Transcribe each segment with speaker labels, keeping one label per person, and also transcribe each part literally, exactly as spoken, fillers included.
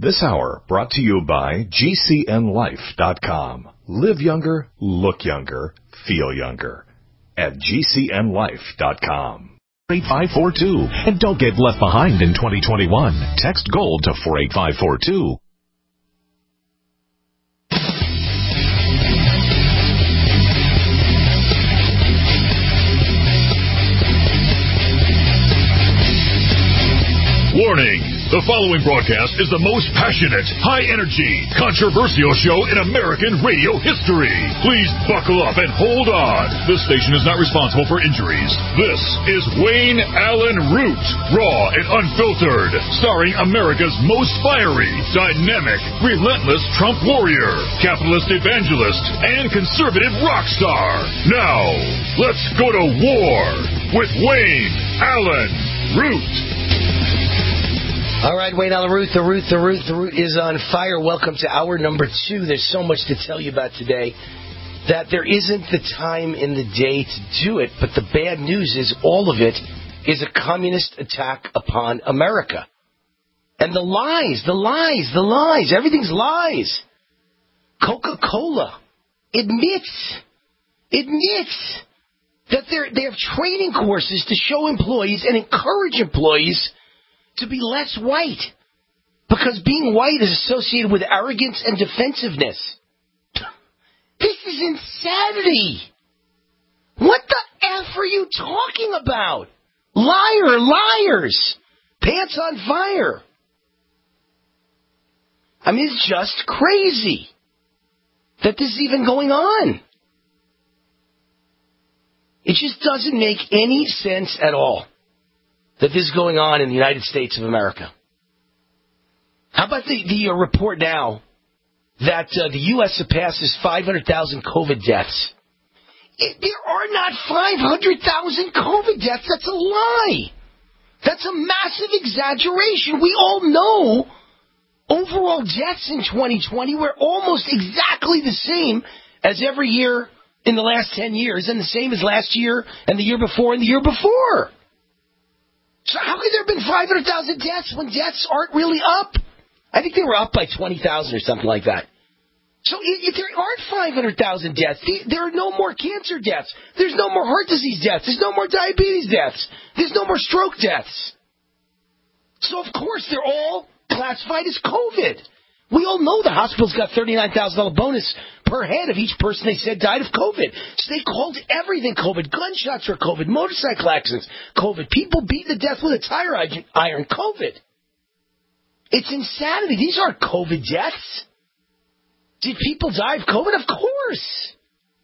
Speaker 1: This hour brought to you by G C N life dot com. Live younger, look younger, feel younger at G C N life dot com. eight five four two. And don't get left behind in twenty twenty-one. Text GOLD to four eight five four two.
Speaker 2: Warning! The following broadcast is the most passionate, high-energy, controversial show in American radio history. Please buckle up and hold on. This station is not responsible for injuries. This is Wayne Allyn Root, raw and unfiltered, starring America's most fiery, dynamic, relentless Trump warrior, capitalist evangelist, and conservative rock star. Now, let's go to war with Wayne Allyn Root.
Speaker 3: All right, Wayne Allyn Root, the Root, the Root, the Root is on fire. Welcome to hour number two. There's so much to tell you about today that there isn't the time in the day to do it, but the bad news is all of it is a communist attack upon America. And the lies, the lies, the lies, everything's lies. Coca-Cola admits, admits that they're, they have training courses to show employees and encourage employees to be less white, because being white is associated with arrogance and defensiveness. This is insanity. What the F are you talking about? Liar, liars. Pants on fire. I mean, it's just crazy that this is even going on. It just doesn't make any sense at all that this is going on in the United States of America. How about the, the uh, report now that uh, the U S surpasses five hundred thousand COVID deaths? It, there are not five hundred thousand COVID deaths. That's a lie. That's a massive exaggeration. We all know overall deaths in twenty twenty were almost exactly the same as every year in the last ten years, and the same as last year and the year before and the year before. So how could there have been five hundred thousand deaths when deaths aren't really up? I think they were up by twenty thousand or something like that. So if there aren't five hundred thousand deaths, there are no more cancer deaths. There's no more heart disease deaths. There's no more diabetes deaths. There's no more stroke deaths. So, of course, they're all classified as COVID. We all know the hospital's got thirty-nine thousand dollars bonus per head of each person they said died of COVID. So they called everything COVID. Gunshots were COVID. Motorcycle accidents, COVID. People beaten to death with a tire iron, COVID. It's insanity. These aren't COVID deaths. Did people die of COVID? Of course.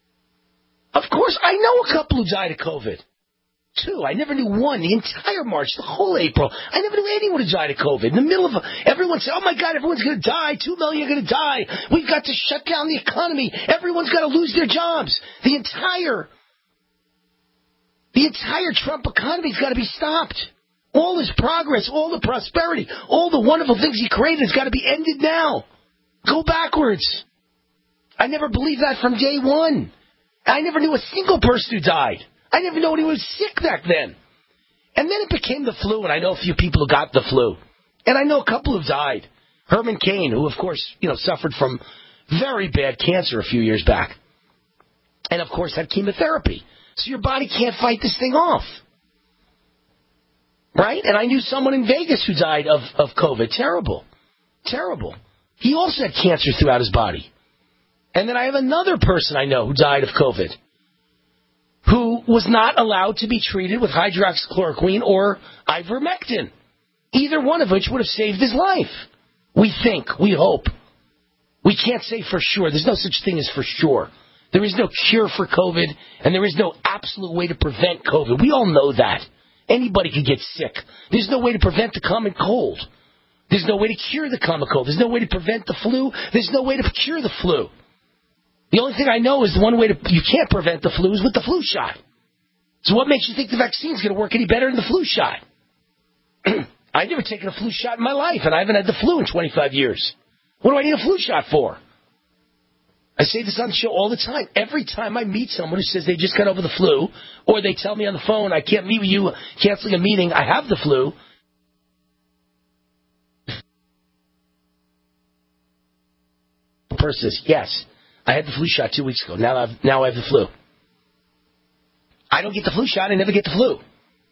Speaker 3: Of course. I know a couple who died of COVID. Two. I never knew one. The entire March, the whole April. I never knew anyone who died of COVID. In the middle of a, everyone said, oh my God, everyone's going to die. Two million are going to die. We've got to shut down the economy. Everyone's got to lose their jobs. The entire, the entire Trump economy's got to be stopped. All his progress, all the prosperity, all the wonderful things he created has got to be ended now. Go backwards. I never believed that from day one. I never knew a single person who died. I never knew anyone was sick back then. And then it became the flu, and I know a few people who got the flu. And I know a couple who died. Herman Cain, who, of course, you know, suffered from very bad cancer a few years back. And, of course, had chemotherapy. So your body can't fight this thing off. Right? And I knew someone in Vegas who died of, of COVID. Terrible. Terrible. He also had cancer throughout his body. And then I have another person I know who died of COVID, who was not allowed to be treated with hydroxychloroquine or ivermectin, either one of which would have saved his life. We think, we hope. We can't say for sure. There's no such thing as for sure. There is no cure for COVID, and there is no absolute way to prevent COVID. We all know that. Anybody could get sick. There's no way to prevent the common cold. There's no way to cure the common cold. There's no way to prevent the flu. There's no way to cure the flu. The only thing I know is the one way to you can't prevent the flu is with the flu shot. So what makes you think the vaccine's going to work any better than the flu shot? I've never taken a flu shot in my life, and I haven't had the flu in twenty-five years. What do I need a flu shot for? I say this on the show all the time. Every time I meet someone who says they just got over the flu, or they tell me on the phone, I can't meet with you, canceling a meeting, I have the flu. person is, yes, I had the flu shot two weeks ago. Now I've, now I have the flu. I don't get the flu shot. I never get the flu.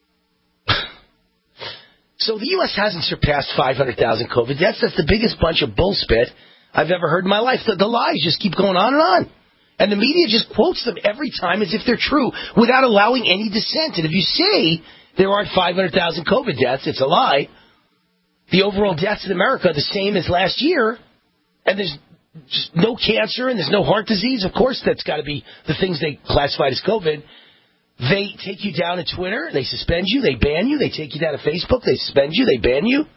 Speaker 3: So the U S hasn't surpassed five hundred thousand COVID deaths. That's the biggest bunch of bullspit I've ever heard in my life. The, the lies just keep going on and on. And the media just quotes them every time as if they're true without allowing any dissent. And if you say there aren't five hundred thousand COVID deaths, it's a lie. The overall deaths in America are the same as last year. And there's just no cancer and there's no heart disease. Of course, that's got to be the things they classified as COVID. They take you down to Twitter. They suspend you. They ban you. They take you down to Facebook. They suspend you. They ban you.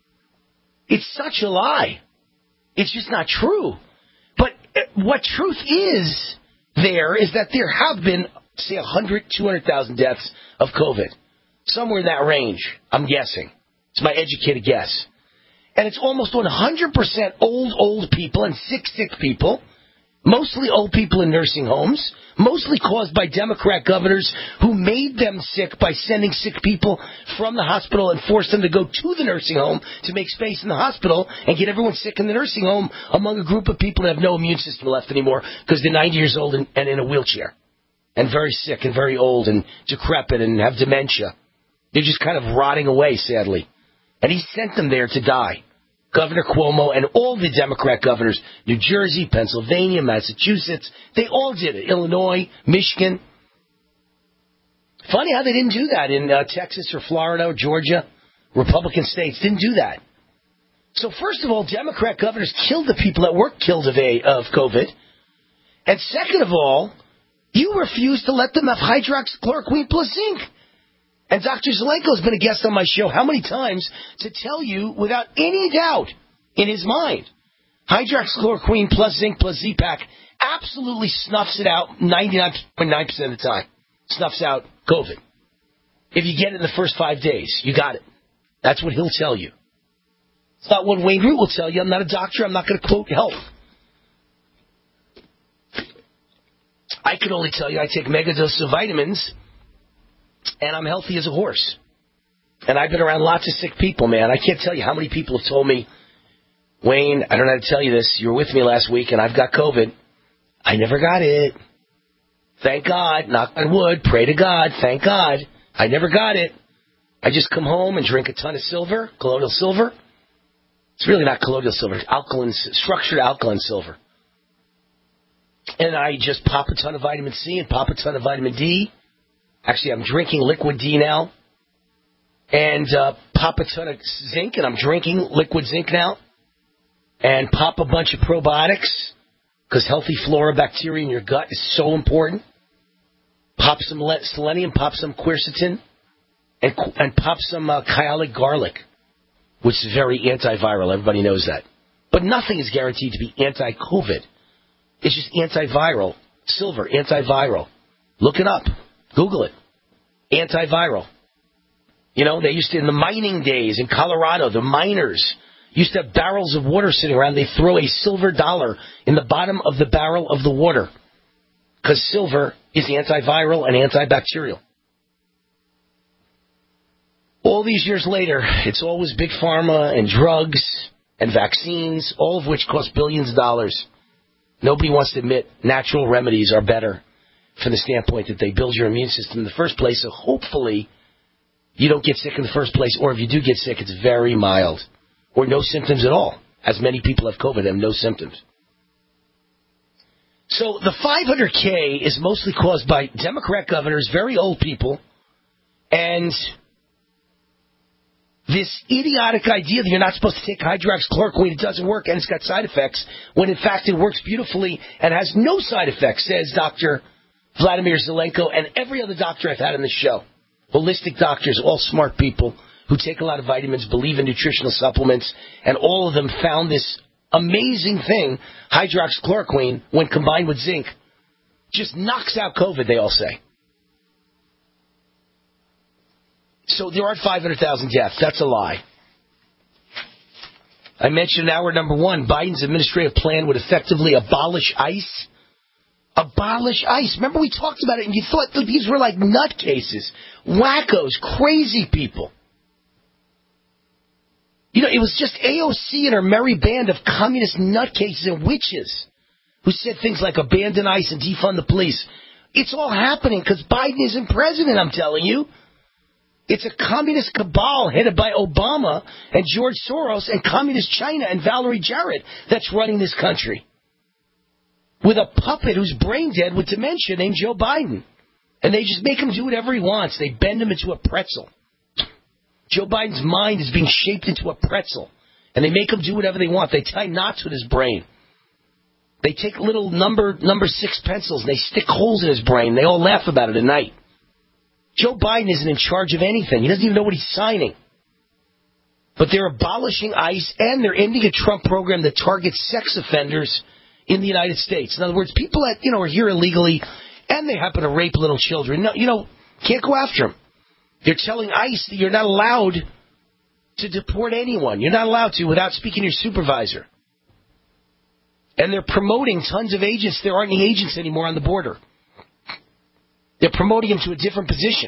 Speaker 3: It's such a lie. It's just not true. But what truth is there is that there have been, say, one hundred, two hundred thousand deaths of COVID. Somewhere in that range, I'm guessing. It's my educated guess. And it's almost one hundred percent old, old people and sick, sick people. Mostly old people in nursing homes, mostly caused by Democrat governors who made them sick by sending sick people from the hospital and forced them to go to the nursing home to make space in the hospital and get everyone sick in the nursing home among a group of people that have no immune system left anymore because they're ninety years old and, and in a wheelchair and very sick and very old and decrepit and have dementia. They're just kind of rotting away, sadly. And he sent them there to die. Governor Cuomo and all the Democrat governors, New Jersey, Pennsylvania, Massachusetts, they all did it. Illinois, Michigan. Funny how they didn't do that in uh, Texas or Florida or Georgia. Republican states didn't do that. So first of all, Democrat governors killed the people that were killed of, a, of COVID. And second of all, you refused to let them have hydroxychloroquine plus zinc. And Doctor Zelenko has been a guest on my show how many times to tell you without any doubt in his mind, hydroxychloroquine plus zinc plus Z-Pak absolutely snuffs it out ninety-nine point nine percent of the time. Snuffs out COVID. If you get it in the first five days, you got it. That's what he'll tell you. It's not what Wayne Root will tell you. I'm not a doctor. I'm not going to quote health. I can only tell you I take mega doses of vitamins. And I'm healthy as a horse. And I've been around lots of sick people, man. I can't tell you how many people have told me, Wayne, I don't know how to tell you this. You were with me last week, and I've got COVID. I never got it. Thank God. Knock on wood. Pray to God. Thank God. I never got it. I just come home and drink a ton of silver, colloidal silver. It's really not colloidal silver. It's alkaline, structured alkaline silver. And I just pop a ton of vitamin C and pop a ton of vitamin D. Actually, I'm drinking liquid D now, and uh, pop a ton of zinc, and I'm drinking liquid zinc now, and pop a bunch of probiotics, because healthy flora bacteria in your gut is so important. Pop some selenium, pop some quercetin, and, and pop some uh, kyolic garlic, which is very antiviral. Everybody knows that. But nothing is guaranteed to be anti-COVID. It's just antiviral. Silver, antiviral. Look it up. Google it. Antiviral. You know, they used to, in the mining days in Colorado, the miners used to have barrels of water sitting around. They throw a silver dollar in the bottom of the barrel of the water because silver is antiviral and antibacterial. All these years later, it's always big pharma and drugs and vaccines, all of which cost billions of dollars. Nobody wants to admit natural remedies are better from the standpoint that they build your immune system in the first place, so hopefully you don't get sick in the first place, or if you do get sick, it's very mild, or no symptoms at all, as many people have COVID and have no symptoms. So the five hundred K is mostly caused by Democrat governors, very old people, and this idiotic idea that you're not supposed to take hydroxychloroquine, it doesn't work, and it's got side effects, when in fact it works beautifully and has no side effects, says Doctor Vladimir Zelenko and every other doctor I've had on the show. Holistic doctors, all smart people who take a lot of vitamins, believe in nutritional supplements, and all of them found this amazing thing, hydroxychloroquine, when combined with zinc, just knocks out COVID, they all say. So there are five hundred thousand deaths. That's a lie. I mentioned in hour number one, Biden's administrative plan would effectively abolish ICE. Abolish ICE. Remember we talked about it and you thought these were like nutcases, wackos, crazy people. You know, it was just A O C and her merry band of communist nutcases and witches who said things like abandon ICE and defund the police. It's all happening because Biden isn't president, I'm telling you. It's a communist cabal headed by Obama and George Soros and communist China and Valerie Jarrett that's running this country. With a puppet who's brain dead with dementia named Joe Biden. And they just make him do whatever he wants. They bend him into a pretzel. Joe Biden's mind is being shaped into a pretzel. And they make him do whatever they want. They tie knots with his brain. They take little number number six pencils and they stick holes in his brain. They all laugh about it at night. Joe Biden isn't in charge of anything. He doesn't even know what he's signing. But they're abolishing ICE and they're ending a Trump program that targets sex offenders in the United States. In other words, people that, you know, are here illegally and they happen to rape little children. No, you know, can't go after them. They're telling ICE that you're not allowed to deport anyone. You're not allowed to without speaking to your supervisor. And they're promoting tons of agents. There aren't any agents anymore on the border. They're promoting them to a different position.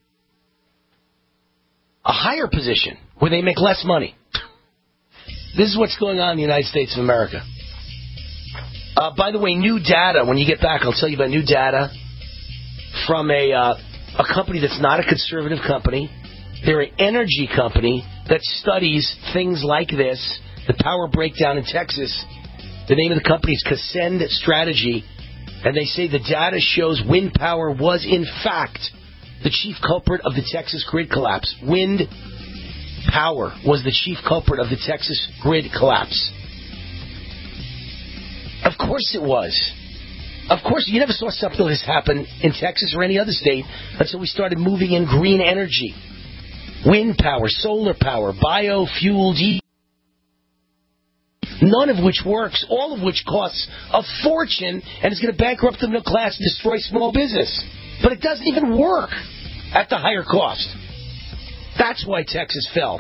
Speaker 3: A higher position where they make less money. This is what's going on in the United States of America. Uh, by the way, new data, when you get back, I'll tell you about new data from a, uh, a company that's not a conservative company. They're an energy company that studies things like this, the power breakdown in Texas. The name of the company is Cascend Strategy, and they say the data shows wind power was, in fact, the chief culprit of the Texas grid collapse. Wind power was the chief culprit of the Texas grid collapse. Of course it was. Of course, you never saw something like this happen in Texas or any other state until we started moving in green energy. Wind power, solar power, biofueled e- none of which works, all of which costs a fortune and is going to bankrupt the middle class and destroy small business. But it doesn't even work at the higher cost. That's why Texas fell.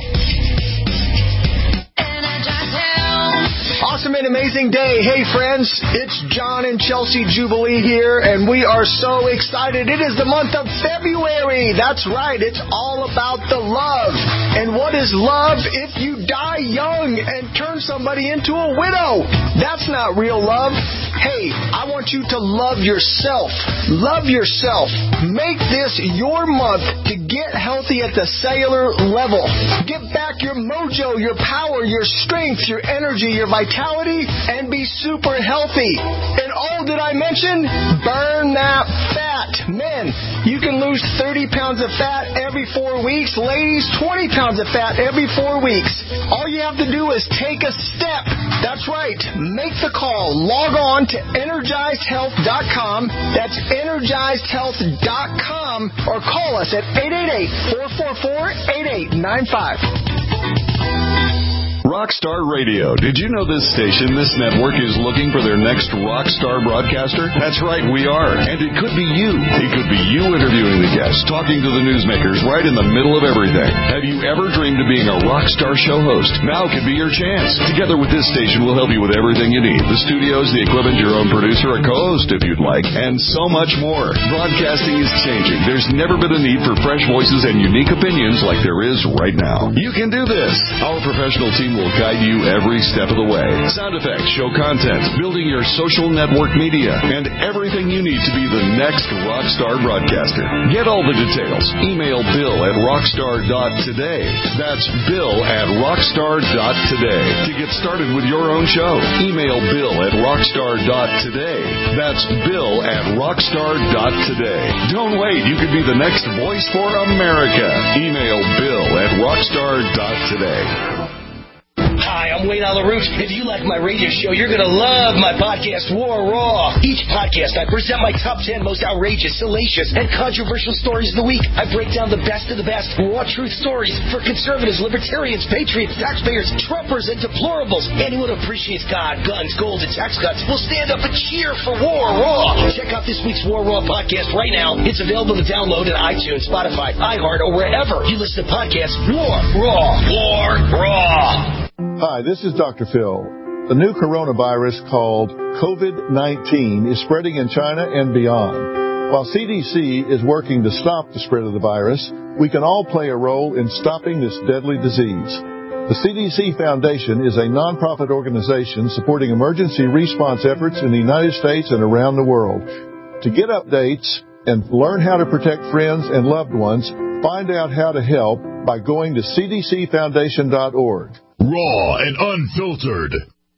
Speaker 4: Awesome and amazing day. Hey, friends, it's John and Chelsea Jubilee here, and we are so excited. It is the month of February. That's right. It's all about the love. And what is love if you die young and turn somebody into a widow? That's not real love. Hey, I want you to love yourself. Love yourself. Make this your month to get healthy at the cellular level. Get back your mojo, your power, your strength, your energy, your vitality, and be super healthy. And all did I mention? Burn that fat. Men, you can lose thirty pounds of fat every four weeks. Ladies, twenty pounds of fat every four weeks. All you have to do is take a step. That's right. Make the call. Log on to energized health dot com. That's energized health dot com. Or call us at eight eight eight, four four four, eight eight nine five.
Speaker 5: Rockstar Radio. Did you know this station, this network, is looking for their next rockstar broadcaster? That's right, we are. And it could be you. It could be you interviewing the guests, talking to the newsmakers right in the middle of everything. Have you ever dreamed of being a rockstar show host? Now could be your chance. Together with this station, we'll help you with everything you need. The studios, the equipment, your own producer, a co-host if you'd like, and so much more. Broadcasting is changing. There's never been a need for fresh voices and unique opinions like there is right now. You can do this. Our professional team will guide you every step of the way. Sound effects, show content, building your social network media, and everything you need to be the next rockstar broadcaster. Get all the details. Email Bill at rockstar dot today. That's Bill at rockstar dot today. To get started with your own show, email Bill at rockstar dot today. That's Bill at rockstar dot today. Don't wait. You could be the next voice for America. Email Bill at rockstar dot today.
Speaker 3: Hi, I'm Wayne Alaroot. If you like my radio show, you're going to love my podcast, War Raw. Each podcast, I present my top ten most outrageous, salacious, and controversial stories of the week. I break down the best of the best raw truth stories for conservatives, libertarians, patriots, taxpayers, Trumpers, and deplorables. Anyone who appreciates God, guns, gold, and tax cuts will stand up and cheer for War Raw. Check out this week's War Raw podcast right now. It's available to download on iTunes, Spotify, iHeart, or wherever you listen to podcasts. War Raw. War Raw.
Speaker 6: Hi, this is Doctor Phil. The new coronavirus called COVID nineteen is spreading in China and beyond. While C D C is working to stop the spread of the virus, we can all play a role in stopping this deadly disease. The C D C Foundation is a nonprofit organization supporting emergency response efforts in the United States and around the world. To get updates and learn how to protect friends and loved ones, find out how to help by going to c d c foundation dot org.
Speaker 2: Raw and unfiltered.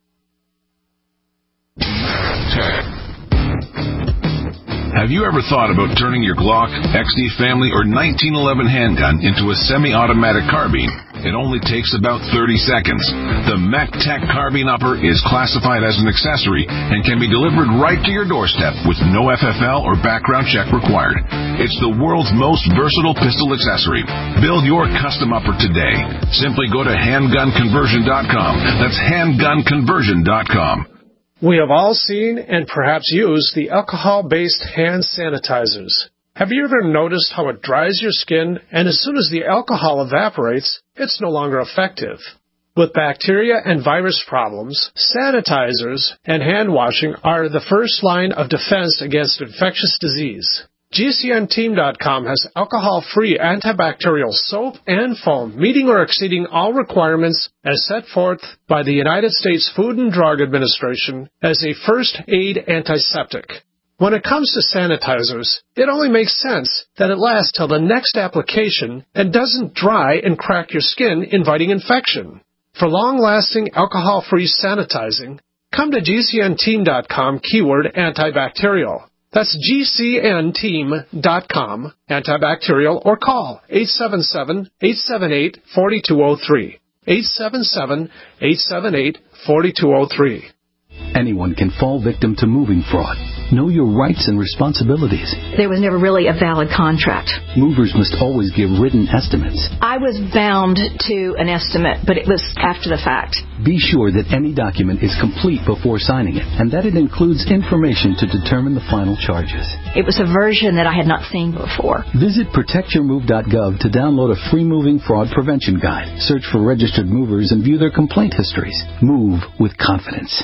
Speaker 7: Have you ever thought about turning your Glock, X D Family, or nineteen eleven handgun into a semi-automatic carbine? It only takes about thirty seconds. The MacTac Carbine Upper is classified as an accessory and can be delivered right to your doorstep with no F F L or background check required. It's the world's most versatile pistol accessory. Build your custom upper today. Simply go to handgun conversion dot com. That's handgun conversion dot com.
Speaker 8: We have all seen and perhaps used the alcohol-based hand sanitizers. Have you ever noticed how it dries your skin, and as soon as the alcohol evaporates, it's no longer effective? With bacteria and virus problems, sanitizers and hand washing are the first line of defense against infectious disease. G C N team dot com has alcohol-free antibacterial soap and foam, meeting or exceeding all requirements as set forth by the United States Food and Drug Administration as a first aid antiseptic. When it comes to sanitizers, it only makes sense that it lasts till the next application and doesn't dry and crack your skin, inviting infection. For long-lasting alcohol-free sanitizing, come to G C N team dot com keyword antibacterial. That's G C N team dot com, antibacterial, or call eight seven seven, eight seven eight, four two zero three. eight seven seven, eight seven eight, four two zero three.
Speaker 9: Anyone can fall victim to moving fraud. Know your rights and responsibilities.
Speaker 10: There was never really a valid contract.
Speaker 9: Movers must always give written estimates.
Speaker 10: I was bound to an estimate, but it was after the fact.
Speaker 9: Be sure that any document is complete before signing it, and that it includes information to determine the final charges.
Speaker 10: It was a version that I had not seen before.
Speaker 9: Visit protect your move dot gov to download a free moving fraud prevention guide. Search for registered movers and view their complaint histories. Move with confidence.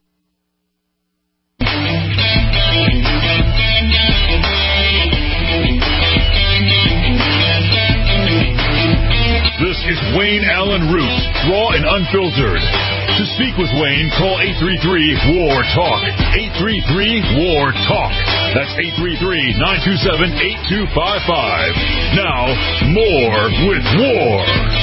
Speaker 2: This is Wayne Allen Root, raw and unfiltered. To speak with Wayne, call eight three three, W A R, TALK. eight three three, W A R, TALK. That's eight three three, nine two seven, eight two five five. Now, more with War.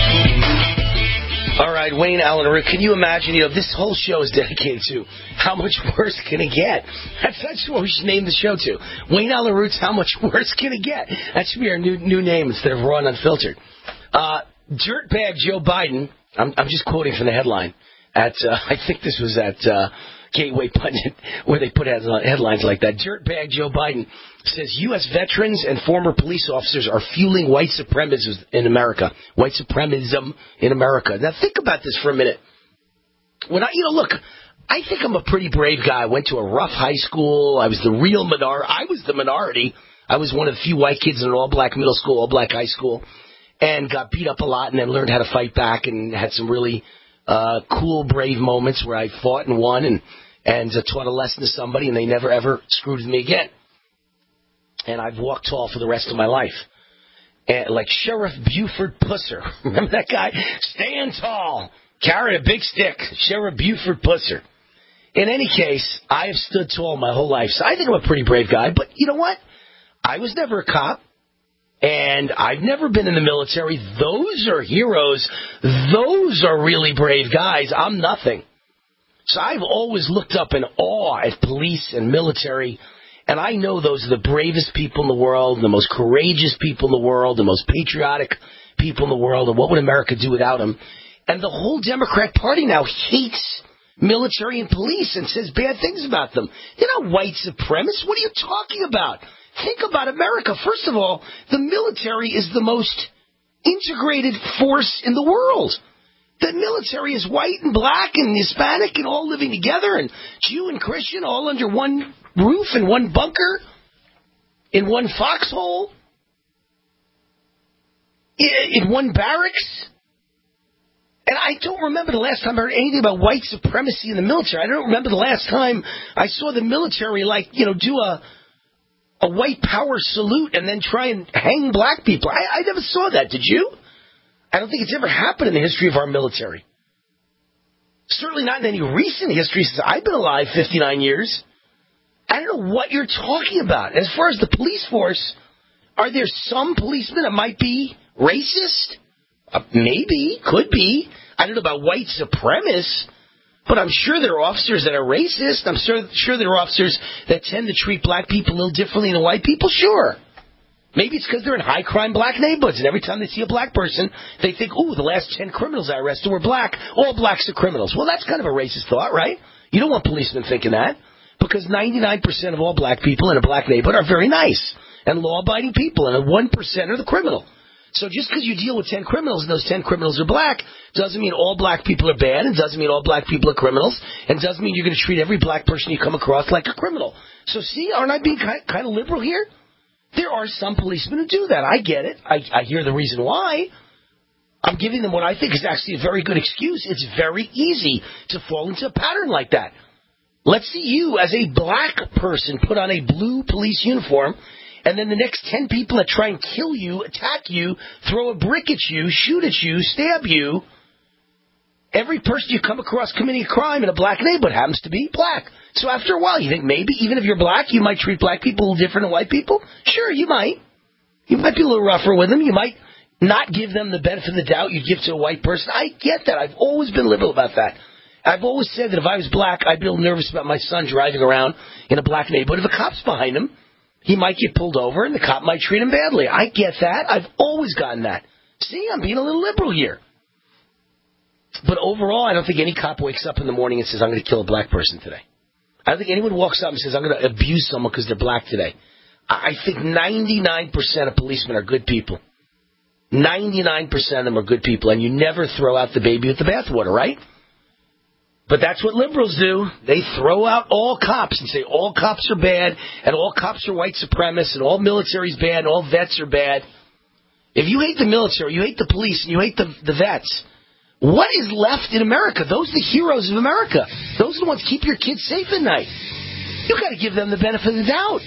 Speaker 3: All right, Wayne Allen Root, can you imagine, you know, this whole show is dedicated to how much worse can it get? That's, that's what we should name the show to. Wayne Allen Root's How Much Worse Can It Get? That should be our new new name instead of Raw and Unfiltered. Uh, Dirtbag Joe Biden, I'm, I'm just quoting from the headline, at uh, I think this was at uh, Gateway Pundit, where they put headlines like that. Dirtbag Joe Biden says U S veterans and former police officers are fueling white supremacism in America. White supremacism in America. Now think about this for a minute. When I, you know, look, I think I'm a pretty brave guy. I went to a rough high school. I was the real minority. I was the minority. I was one of the few white kids in an all-black middle school, all-black high school, and got beat up a lot and then learned how to fight back and had some really uh, cool, brave moments where I fought and won and, and uh, taught a lesson to somebody, and they never, ever screwed with me again. And I've walked tall for the rest of my life. And like Sheriff Buford Pusser. Remember that guy? Stand tall. Carry a big stick. Sheriff Buford Pusser. In any case, I have stood tall my whole life. So I think I'm a pretty brave guy. But you know what? I was never a cop. And I've never been in the military. Those are heroes. Those are really brave guys. I'm nothing. So I've always looked up in awe at police and military. And I know those are the bravest people in the world, the most courageous people in the world, the most patriotic people in the world. And what would America do without them? And the whole Democrat Party now hates military and police and says bad things about them. They're not white supremacists. What are you talking about? Think about America. First of all, the military is the most integrated force in the world. The military is white and black and Hispanic and all living together, and Jew and Christian all under one roof in one bunker, in one foxhole, in one barracks. And I don't remember the last time I heard anything about white supremacy in the military. I don't remember the last time I saw the military, like, you know, do a a white power salute and then try and hang black people. I, I never saw that. Did you? I don't think it's ever happened in the history of our military. Certainly not in any recent history since I've been alive fifty-nine years. I don't know what you're talking about. As far as the police force, are there some policemen that might be racist? Uh, maybe, could be. I don't know about white supremacists, but I'm sure there are officers that are racist. I'm sure, sure there are officers that tend to treat black people a little differently than white people. Sure. Maybe it's because they're in high-crime black neighborhoods, and every time they see a black person, they think, ooh, the last ten criminals I arrested were black. All blacks are criminals. Well, that's kind of a racist thought, right? You don't want policemen thinking that, because ninety-nine percent of all black people in a black neighborhood are very nice and law-abiding people, and one percent are the criminal. So just because you deal with ten criminals and those ten criminals are black doesn't mean all black people are bad, and doesn't mean all black people are criminals, and doesn't mean you're going to treat every black person you come across like a criminal. So see, aren't I being kind, kind of liberal here? There are some policemen who do that. I get it. I, I hear the reason why. I'm giving them what I think is actually a very good excuse. It's very easy to fall into a pattern like that. Let's see you as a black person put on a blue police uniform, and then the next ten people that try and kill you, attack you, throw a brick at you, shoot at you, stab you, every person you come across committing a crime in a black neighborhood happens to be black. So after a while, you think maybe even if you're black, you might treat black people a little different than white people? Sure, you might. You might be a little rougher with them. You might not give them the benefit of the doubt you'd give to a white person. I get that. I've always been liberal about that. I've always said that if I was black, I'd be a little nervous about my son driving around in a black neighborhood. If a cop's behind him, he might get pulled over and the cop might treat him badly. I get that. I've always gotten that. See, I'm being a little liberal here. But overall, I don't think any cop wakes up in the morning and says, I'm going to kill a black person today. I don't think anyone walks up and says, I'm going to abuse someone because they're black today. I think ninety-nine percent of policemen are good people. ninety-nine percent of them are good people, and you never throw out the baby with the bathwater, right? But that's what liberals do. They throw out all cops and say all cops are bad, and all cops are white supremacists, and all military's bad, and all vets are bad. If you hate the military, you hate the police, and you hate the, the vets, what is left in America? Those are the heroes of America. Those are the ones who keep your kids safe at night. You've got to give them the benefit of the doubt.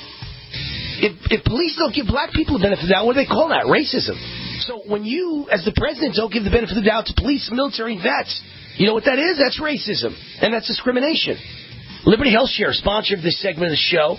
Speaker 3: If, if police don't give black people the benefit of the doubt, what do they call that? Racism. So when you, as the president, don't give the benefit of the doubt to police, military, and vets, you know what that is? That's racism. And that's discrimination. Liberty Health Share, sponsor of this segment of the show.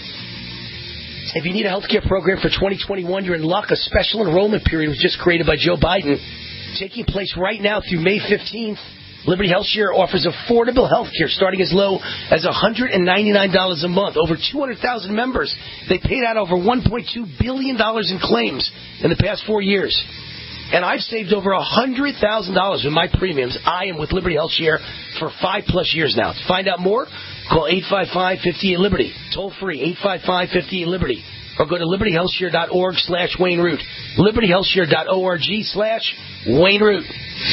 Speaker 3: If you need a health care program for twenty twenty-one, you're in luck. A special enrollment period was just created by Joe Biden, taking place right now through May fifteenth. Liberty Health Share offers affordable health care starting as low as one hundred ninety-nine dollars a month. Over two hundred thousand members. They paid out over one point two billion dollars in claims in the past four years. And I've saved over one hundred thousand dollars with my premiums. I am with Liberty Health Share for five plus years now. To find out more, call eight five five, five eight, Liberty. Toll free, eight five five, five eight, Liberty. Or go to liberty health share dot org slash Wayne Root. liberty health share dot org slash Wayne Root.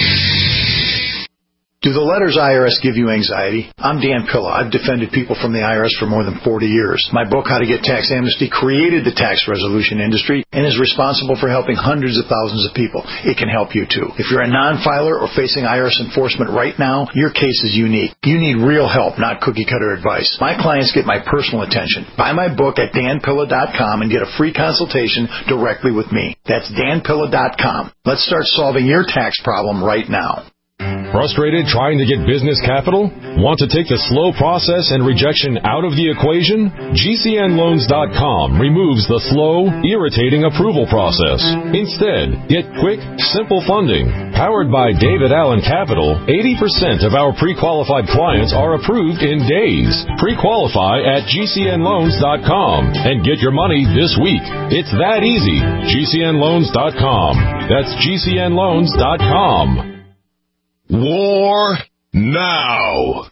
Speaker 11: Do the letters I R S give you anxiety? I'm Dan Pilla. I've defended people from the I R S for more than forty years. My book, How to Get Tax Amnesty, created the tax resolution industry and is responsible for helping hundreds of thousands of people. It can help you, too. If you're a non-filer or facing I R S enforcement right now, your case is unique. You need real help, not cookie-cutter advice. My clients get my personal attention. Buy my book at dan pilla dot com and get a free consultation directly with me. That's dan pilla dot com. Let's start solving your tax problem right now.
Speaker 12: Frustrated trying to get business capital? Want to take the slow process and rejection out of the equation? G C N loans dot com removes the slow, irritating approval process. Instead, get quick, simple funding. Powered by David Allen Capital, eighty percent of our pre-qualified clients are approved in days. Pre-qualify at G C N loans dot com and get your money this week. It's that easy. G C N loans dot com. That's G C N loans dot com.
Speaker 2: War now.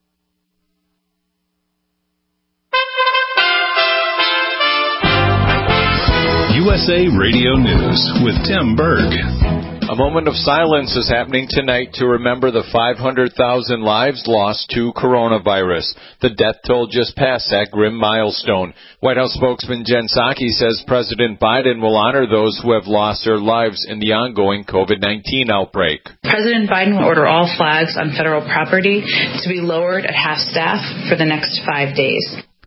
Speaker 2: U S A Radio News with Tim Berg.
Speaker 13: A moment of silence is happening tonight to remember the five hundred thousand lives lost to coronavirus. The death toll just passed that grim milestone. White House spokesman Jen Psaki says President Biden will honor those who have lost their lives in the ongoing COVID nineteen outbreak.
Speaker 14: President Biden will order all flags on federal property to be lowered at half-staff for the next five days.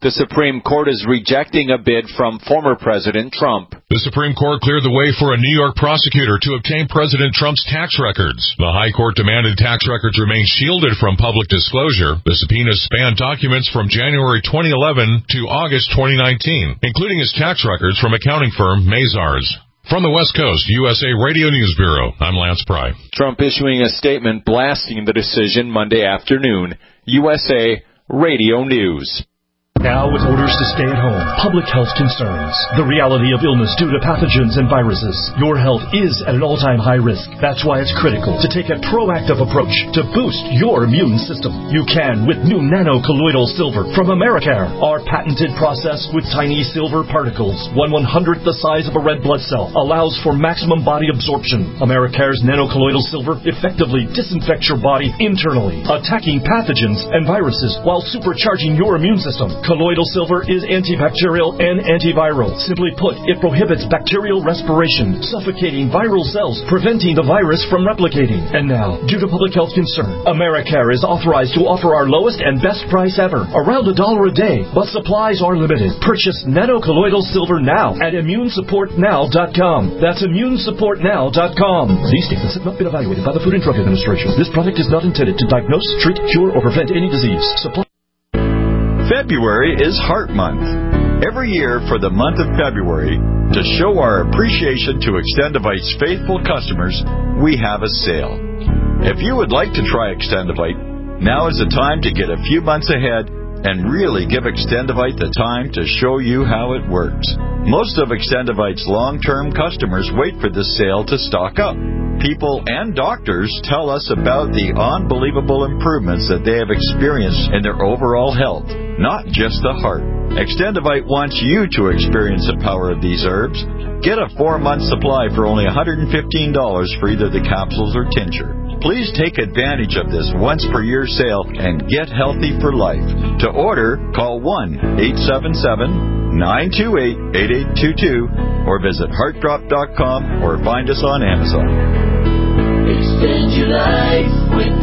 Speaker 13: The Supreme Court is rejecting a bid from former President Trump.
Speaker 2: The Supreme Court cleared the way for a New York prosecutor to obtain President Trump's tax records. The High Court demanded tax records remain shielded from public disclosure. The subpoenas spanned documents from January twenty eleven to August twenty nineteen, including his tax records from accounting firm Mazars. From the West Coast, U S A Radio News Bureau, I'm Lance Pry.
Speaker 13: Trump issuing a statement blasting the decision Monday afternoon. U S A Radio News.
Speaker 15: Now with orders to stay at home, public health concerns, the reality of illness due to pathogens and viruses, your health is at an all-time high risk. That's why it's critical to take a proactive approach to boost your immune system. You can with new nano-colloidal silver from Americare. Our patented process with tiny silver particles, one one-hundredth the size of a red blood cell, allows for maximum body absorption. Americare's nano-colloidal silver effectively disinfects your body internally, attacking pathogens and viruses while supercharging your immune system. Colloidal silver is antibacterial and antiviral. Simply put, it prohibits bacterial respiration, suffocating viral cells, preventing the virus from replicating. And now, due to public health concern, Americare is authorized to offer our lowest and best price ever, around a dollar a day, but supplies are limited. Purchase nano-colloidal silver now at immune support now dot com. That's immune support now dot com. These statements have not been evaluated by the Food and Drug Administration. This product is not intended to diagnose, treat, cure, or prevent any disease. Supply
Speaker 16: February is Heart Month. Every year for the month of February, to show our appreciation to Extendivite's faithful customers, we have a sale. If you would like to try Extendivite, now is the time to get a few months ahead and really give Extendivite the time to show you how it works. Most of Extendivite's long-term customers wait for this sale to stock up. People and doctors tell us about the unbelievable improvements that they have experienced in their overall health, not just the heart. Extendivite wants you to experience the power of these herbs. Get a four-month supply for only one hundred fifteen dollars for either the capsules or tincture. Please take advantage of this once-per-year sale and get healthy for life. To order, call one eight seven seven, nine two eight, eight eight two two or visit heart drop dot com or find us on Amazon.
Speaker 17: Extend your life with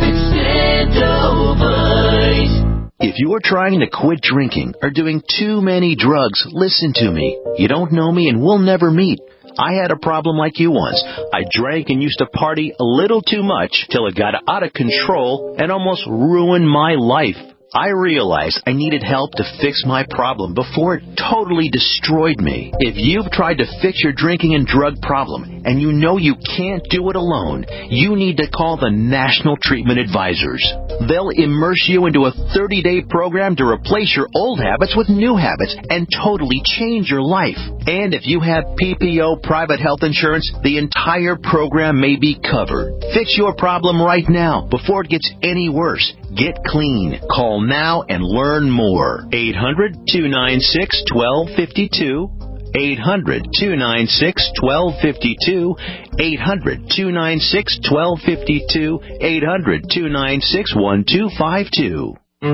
Speaker 17: Extendivite.
Speaker 18: If you are trying to quit drinking or doing too many drugs, listen to me. You don't know me and we'll never meet. I had a problem like you once. I drank and used to party a little too much till it got out of control and almost ruined my life. I realized I needed help to fix my problem before it totally destroyed me. If you've tried to fix your drinking and drug problem and you know you can't do it alone, you need to call the National Treatment Advisors. They'll immerse you into a thirty-day program to replace your old habits with new habits and totally change your life. And if you have P P O private health insurance, the entire program may be covered. Fix your problem right now before it gets any worse. Get clean. Call now and learn more. eight hundred, two nine six, one two five two. eight hundred, two nine six, one two five two. eight hundred, two nine six, one two five two. eight hundred, two nine six, one two five two.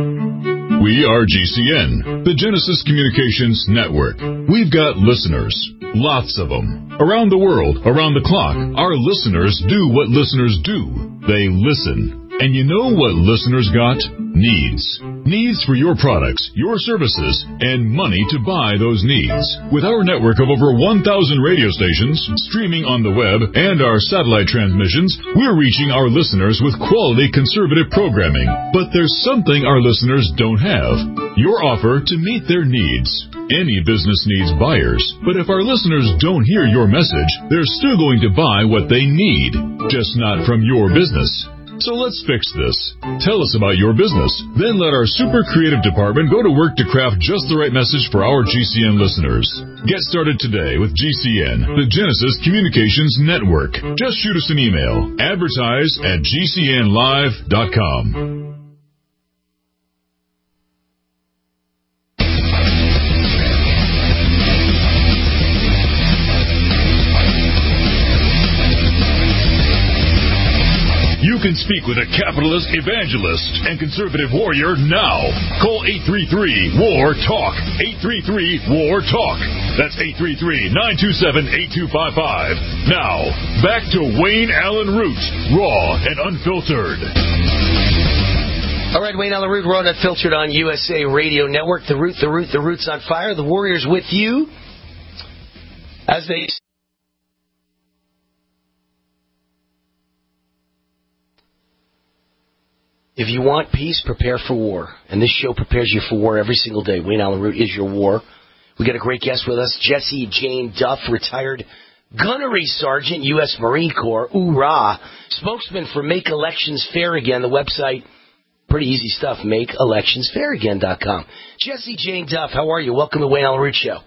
Speaker 2: We are G C N, the Genesis Communications Network. We've got listeners, lots of them. Around the world, around the clock, our listeners do what listeners do. They listen. And you know what listeners got? Needs. Needs for your products, your services, and money to buy those needs. With our network of over one thousand radio stations, streaming on the web, and our satellite transmissions, we're reaching our listeners with quality conservative programming. But there's something our listeners don't have. Your offer to meet their needs. Any business needs buyers, but if our listeners don't hear your message, they're still going to buy what they need, just not from your business. So let's fix this. Tell us about your business. Then let our super creative department go to work to craft just the right message for our G C N listeners. Get started today with G C N, the Genesis Communications Network. Just shoot us an email. Advertise at G C N live dot com. You can speak with a capitalist evangelist and conservative warrior now. Call eight three three, W A R, TALK. eight three three, W A R, TALK. That's eight three three, nine two seven, eight two five five. Now, back to Wayne Allen Root, raw and unfiltered.
Speaker 3: All right, Wayne Allyn Root, we're on Unfiltered on U S A Radio Network. The Root, the Root, the Root's on fire. The Warriors with you. As they... If you want peace, prepare for war. And this show prepares you for war every single day. Wayne Allyn Root is your war. We got a great guest with us, Jessie Jane Duff, retired gunnery sergeant, U S Marine Corps, oorah, spokesman for Make Elections Fair Again, the website. Pretty easy stuff, make elections fair again dot com. Jessie Jane Duff, how are you? Welcome to Wayne Allyn Root Show.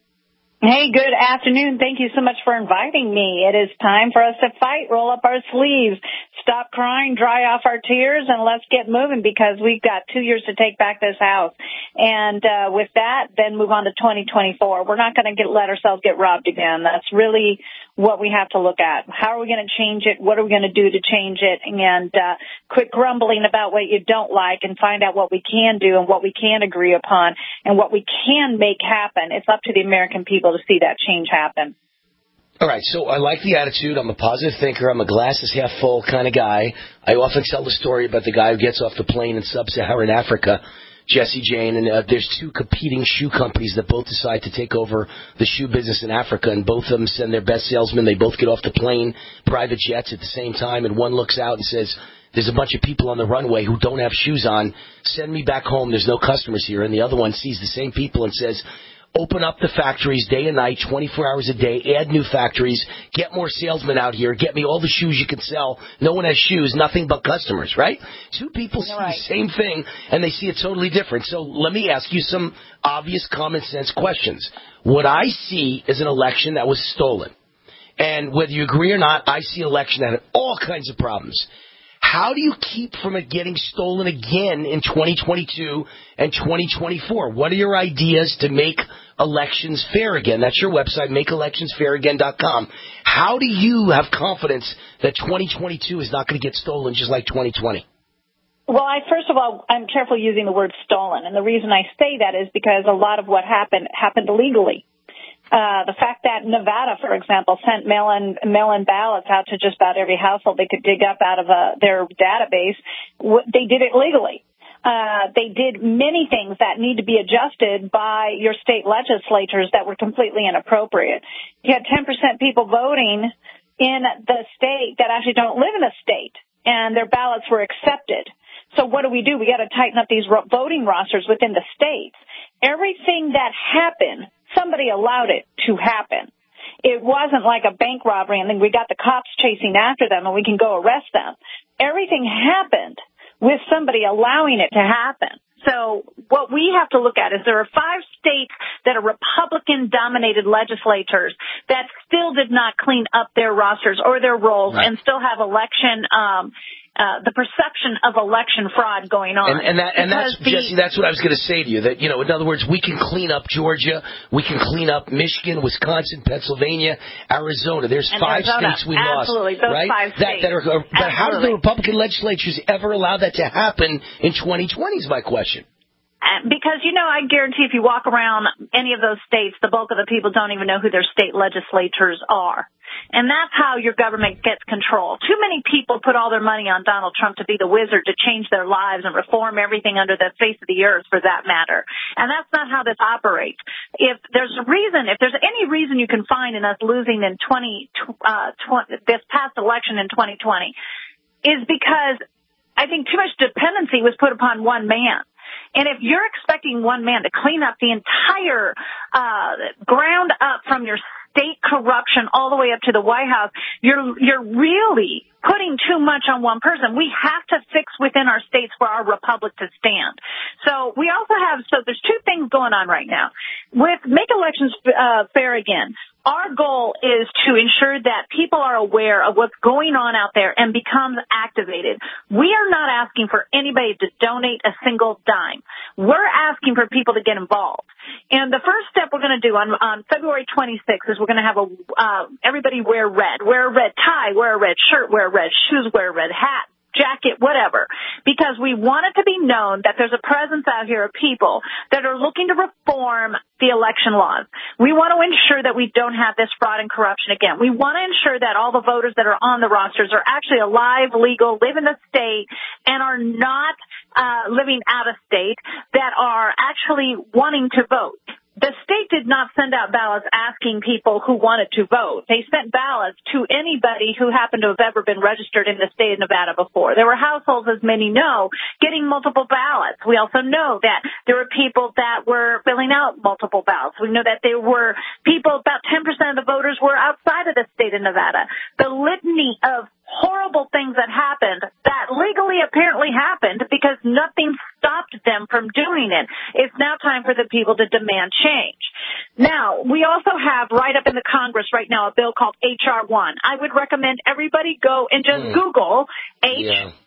Speaker 19: Hey, good afternoon. Thank you so much for inviting me. It is time for us to fight, roll up our sleeves, stop crying, dry off our tears, and let's get moving because we've got two years to take back this house. And uh, with that, then move on to twenty twenty-four. We're not going to get let ourselves get robbed again. That's really what we have to look at. How are we going to change it? What are we going to do to change it? And uh, quit grumbling about what you don't like and find out what we can do and what we can agree upon and what we can make happen. It's up to the American people to see that change happen.
Speaker 3: All right, so I like the attitude. I'm a positive thinker. I'm a glasses half full kind of guy. I often tell the story about the guy who gets off the plane in sub-Saharan Africa, Jessie Jane, and uh, there's two competing shoe companies that both decide to take over the shoe business in Africa, and both of them send their best salesmen. They both get off the plane, private jets at the same time, and one looks out and says, there's a bunch of people on the runway who don't have shoes on. Send me back home. There's no customers here. And the other one sees the same people and says, open up the factories day and night, twenty-four hours a day, add new factories, get more salesmen out here, get me all the shoes you can sell. No one has shoes, nothing but customers, right? Two people see
Speaker 19: right.
Speaker 3: the same thing, and they see it totally different. So let me ask you some obvious common sense questions. What I see is an election that was stolen. And whether you agree or not, I see an election that had all kinds of problems. How do you keep from it getting stolen again in twenty twenty-two and twenty twenty-four? What are your ideas to make elections fair again? That's your website, make elections fair again dot com. How do you have confidence that twenty twenty-two is not going to get stolen just like twenty twenty?
Speaker 19: Well, I, first of all, I'm careful using the word stolen. And the reason I say that is because a lot of what happened happened illegally. Uh, the fact that Nevada, for example, sent mail-in, mail-in ballots out to just about every household they could dig up out of uh, their database, w- they did it legally. Uh, they did many things that need to be adjusted by your state legislatures that were completely inappropriate. You had ten percent people voting in the state that actually don't live in the state, and their ballots were accepted. So what do we do? We got to tighten up these ro- voting rosters within the states. Everything that happened, somebody allowed it to happen. It wasn't like a bank robbery and then we got the cops chasing after them and we can go arrest them. Everything happened with somebody allowing it to happen. So what we have to look at is there are five states that are Republican-dominated legislatures that still did not clean up their rosters or their rolls right. and still have election um Uh, the perception of election fraud going on.
Speaker 3: And, and, that, and that's,
Speaker 19: the,
Speaker 3: Jessie, that's what I was going to say to you. That, you know, in other words, we can clean up Georgia, we can clean up Michigan, Wisconsin, Pennsylvania, Arizona. There's five
Speaker 19: Arizona.
Speaker 3: states we
Speaker 19: Absolutely.
Speaker 3: lost,
Speaker 19: Those
Speaker 3: right?
Speaker 19: five
Speaker 3: that,
Speaker 19: states.
Speaker 3: that are, but
Speaker 19: Absolutely.
Speaker 3: how did the Republican legislatures ever allow that to happen in twenty twenty is my question.
Speaker 19: Because, you know, I guarantee if you walk around any of those states, the bulk of the people don't even know who their state legislatures are. And that's how your government gets control. Too many people put all their money on Donald Trump to be the wizard to change their lives and reform everything under the face of the earth, for that matter. And that's not how this operates. If there's a reason, if there's any reason you can find in us losing in twenty, uh, twenty, this past election in twenty twenty, is because I think too much dependency was put upon one man. And if you're expecting one man to clean up the entire uh ground up from your state corruption all the way up to the White House, you're you're really putting too much on one person. We have to fix within our states for our republic to stand. So we also have, so there's two things going on right now. With Make Elections uh, Fair Again, our goal is to ensure that people are aware of what's going on out there and become activated. We are not asking for anybody to donate a single dime. We're asking for people to get involved. And the first step we're going to do on, on February twenty-sixth is we're going to have a uh, everybody wear red. Wear a red tie, wear a red shirt, wear red shoes, wear a red hat, jacket, whatever, because we want it to be known that there's a presence out here of people that are looking to reform the election laws. We want to ensure that we don't have this fraud and corruption again. We want to ensure that all the voters that are on the rosters are actually alive, legal, live in the state, and are not uh, living out of state that are actually wanting to vote. The state did not send out ballots asking people who wanted to vote. They sent ballots to anybody who happened to have ever been registered in the state of Nevada before. There were households, as many know, getting multiple ballots. We also know that there were people that were filling out multiple ballots. We know that there were people, about ten percent of the voters were outside of the state of Nevada. The litany of horrible things that happened that legally apparently happened because nothing stopped them from doing it. It's now time for the people to demand change. Now, we also have right up in the Congress right now a bill called H R one. I would recommend everybody go and just mm. Google H